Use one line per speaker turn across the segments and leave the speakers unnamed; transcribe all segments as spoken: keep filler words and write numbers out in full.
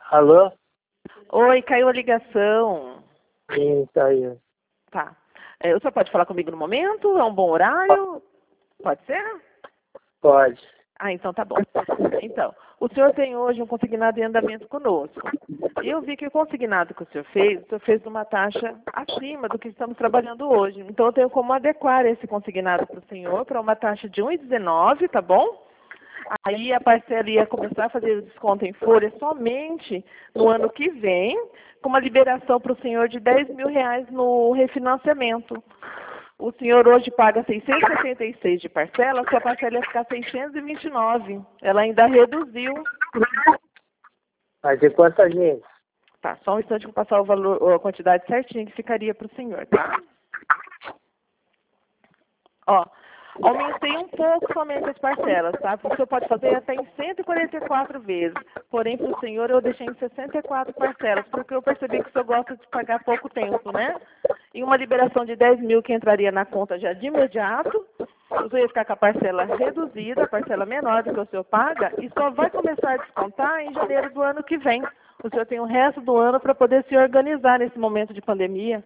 Alô?
Oi, caiu a ligação.
Sim, tá aí.
Tá. É, o senhor pode falar comigo no momento? É um bom horário? Pode ser?
Pode.
Ah, então tá bom. Então, o senhor tem hoje um consignado em andamento conosco. E eu vi que o consignado que o senhor fez, o senhor fez numa taxa acima do que estamos trabalhando hoje. Então, eu tenho como adequar esse consignado para o senhor para uma taxa de um vírgula dezenove, tá bom? Aí a parcela ia começar a fazer o desconto em folha somente no ano que vem, com uma liberação para o senhor de dez mil reais no refinanciamento. O senhor hoje paga seiscentos e sessenta e seis de parcela, a sua parcela ia ficar seiscentos e vinte e nove. Ela ainda reduziu.
Mas de quanta gente?
Tá, só um instante que eu vou passar o valor, a quantidade certinha que ficaria para o senhor, tá? Ó, aumentei um pouco somente as parcelas, tá? O senhor pode fazer até em cento e quarenta e quatro vezes. Porém, para o senhor, eu deixei em sessenta e quatro parcelas, porque eu percebi que o senhor gosta de pagar pouco tempo, né? E uma liberação de dez mil que entraria na conta já de imediato, o senhor ia ficar com a parcela reduzida, a parcela menor do que o senhor paga, e só vai começar a descontar em janeiro do ano que vem. O senhor tem o resto do ano para poder se organizar nesse momento de pandemia.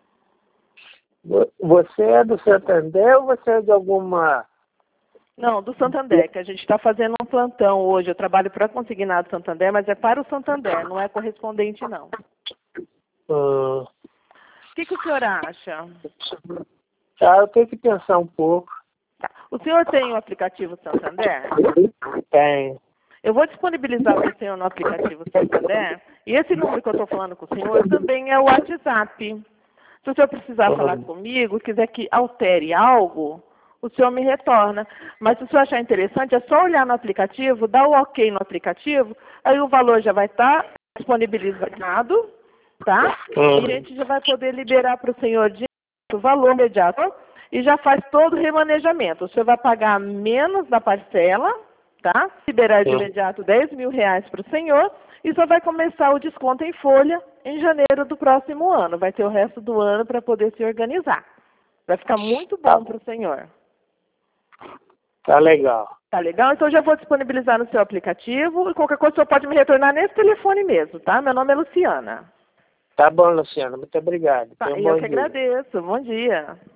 Você é do Santander ou você é de alguma...
Não, do Santander, que a gente está fazendo um plantão hoje. Eu trabalho para consignado Santander, mas é para o Santander, não é correspondente, não.
Hum,
O que, que o senhor acha?
tá, eu tenho que pensar um pouco.
Tá. O senhor tem o aplicativo Santander?
Tem.
Eu vou disponibilizar para o senhor no aplicativo Santander. E esse número que eu estou falando com o senhor também é o WhatsApp. Se o senhor precisar falar comigo, quiser que altere algo, o senhor me retorna. Mas se o senhor achar interessante, é só olhar no aplicativo, dar o ok no aplicativo, aí o valor já vai estar disponibilizado, tá? E a gente já vai poder liberar para o senhor de o valor imediato e já faz todo o remanejamento. O senhor vai pagar menos da parcela, tá? Liberar de imediato dez mil reais para o senhor e só vai começar o desconto em folha em janeiro do próximo ano. Vai ter o resto do ano para poder se organizar. Vai ficar muito bom para o senhor.
Tá legal.
Tá legal? Então eu já vou disponibilizar no seu aplicativo e qualquer coisa o senhor pode me retornar nesse telefone mesmo, tá? Meu nome é Luciana.
Tá bom, Luciano. Muito obrigado.
Tá,
Tenha um
e
bom
eu que
dia.
agradeço. Bom dia.